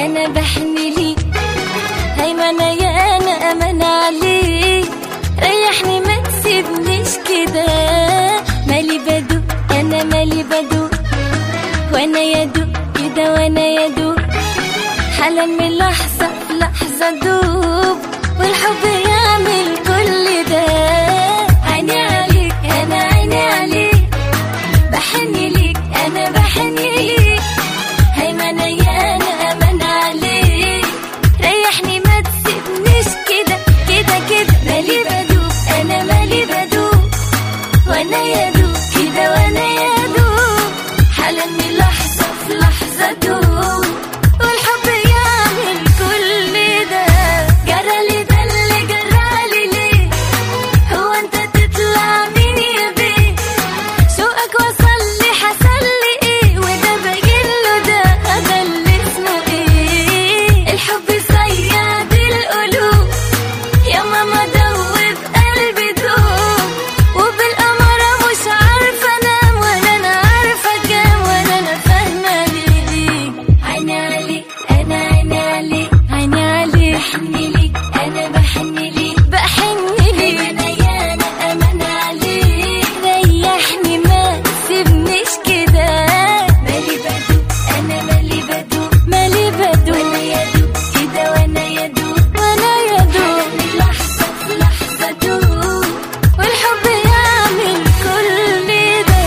انا بحن ليك، هيمنة يا انا امان عليك، ريحني ما تسيبنيش كده. مالي بدوق انا مالي بدوق، وانا يدوق كده وانا يدوق، حالا من لحظة في لحظة دوب، والحب يعمل كل ده. عيني عليك انا عيني عليك، بحن ليك انا بحن ليك، هيمنة يا انا امان عليك، ريحني ما تسيبنيش كده كده كده. مالي بدوق انا مالي بدوق، وانا يدوق كده وانا يدوق، حالا من لحظة في لحظة دوب، والحب يعمل كل ده. جرالي ده اللي جرالي ليه، هو انت تطلع مين يا بيه؟ شوقك وصل لي حصل لي ايه، وده باجيله ده اللي اسمه ايه؟ الحب صياد القلوب يا ماما، دوب قلبي دوب، وبالأمارة مش عارفة انام، ولا انا عارفة كام، ولا انا فاهمة ليه. عيني عليك انا عيني عليك، عيني عليك، بحن ليك انا بحن ليك، بحن ليك انا يا انا امان عليك، ريحني ما تسيبنيش كده. مالي بدوق انا مالي بدوق، مالي بدوق، وانا يدوق كده وانا يدوق، وانا يدوق من لحظة في لحظة دوق، والحب يعمل كل ده.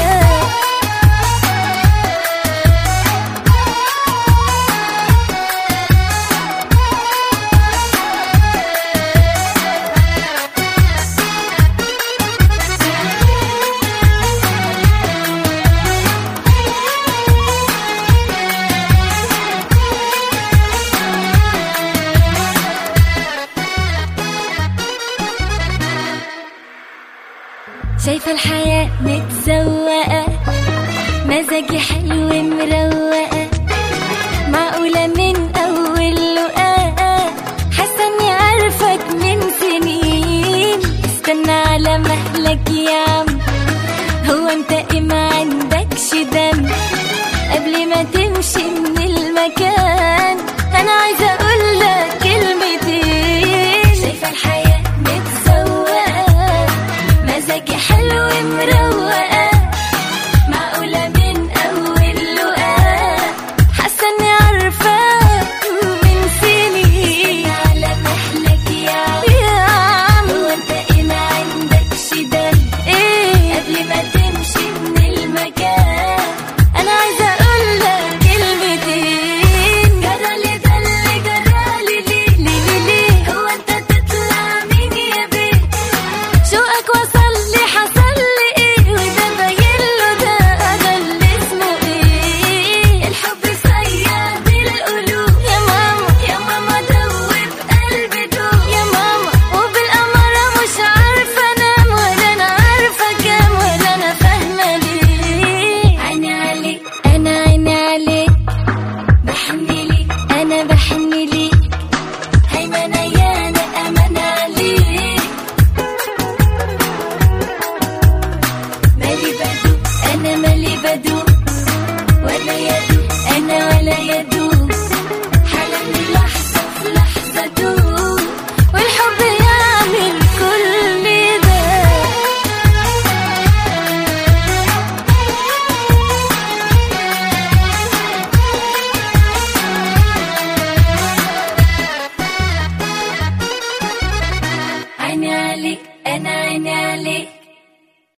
شايفة الحياة متزوقة، مزاجي حلو مروقة، معقولة من أول لقاء، حاسة إني عارفك من سنين، استنى على مهلك يا عم، هو أنت إيه ما عندكش دم؟ قبل ما تمشي من المكان أنا عايزة أقولك كلمتين. شايفة الحياة متزوقة، مزاجي حلو مروق،